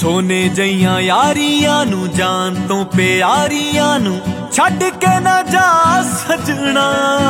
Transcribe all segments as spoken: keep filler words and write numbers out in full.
सोने जइयां यारियां नू जान तो प्यारियां नू छड्ड के ना जा सजना।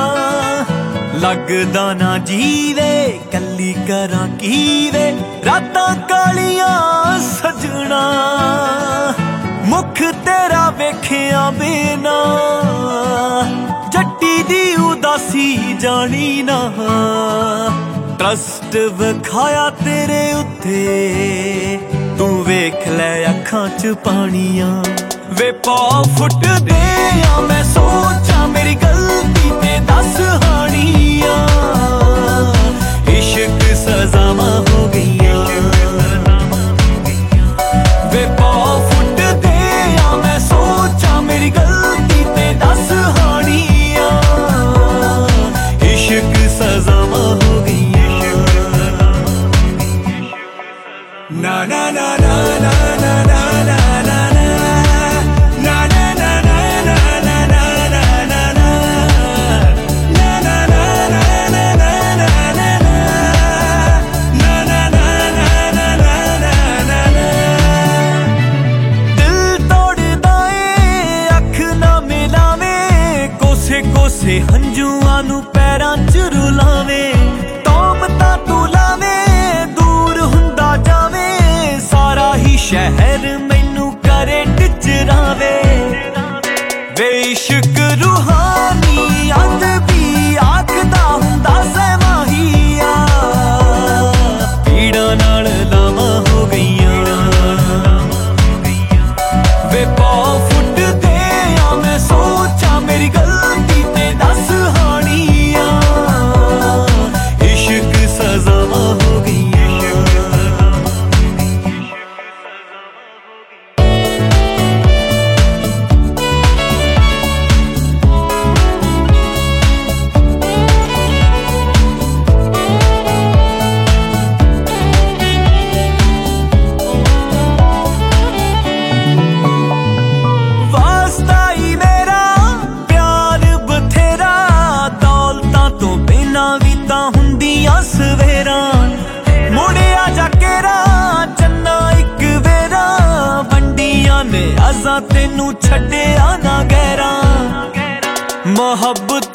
लगदा ना जीवे कली करा कीवे रातां कालियां सजना। मुख तेरा वेखिया बिना जट्टी दी उदासी जानी ना। ट्रस्ट विखाया तेरे उत्ते तू वेख लै अखां च पानियां। वे पौ फुट दे आ मैं सोचा मेरी गलती ते दस हानियां। इश्क सजावां हो गईयां। वे पौ फुट दे आ मैं सोचा मेरी गलती ते दस हानियां। इश्क सजावां हो गईयां। ना ना ना ना ना ना ना ना कोसे हंजुआं नू पैरां च रुलावे। तोमता तू लावे दूर हुंदा जावे सारा ही शहर मैनू करे टिचरावे। वे इश्क रूहानी अदबी आखदा हुंदा सहमाहिया। पीड़ा नाल लावां हो गईयां। वे पौ फुट दे आ मैं सोचा मेरी गलती ते दस हानियां। इश्क सजावां हो गईयां। सवेरा मुड़िया जाकेरा चन्ना एक वेरा वंडियां ने अजा तेनू छड्डिया ना गैरा। मोहब्बत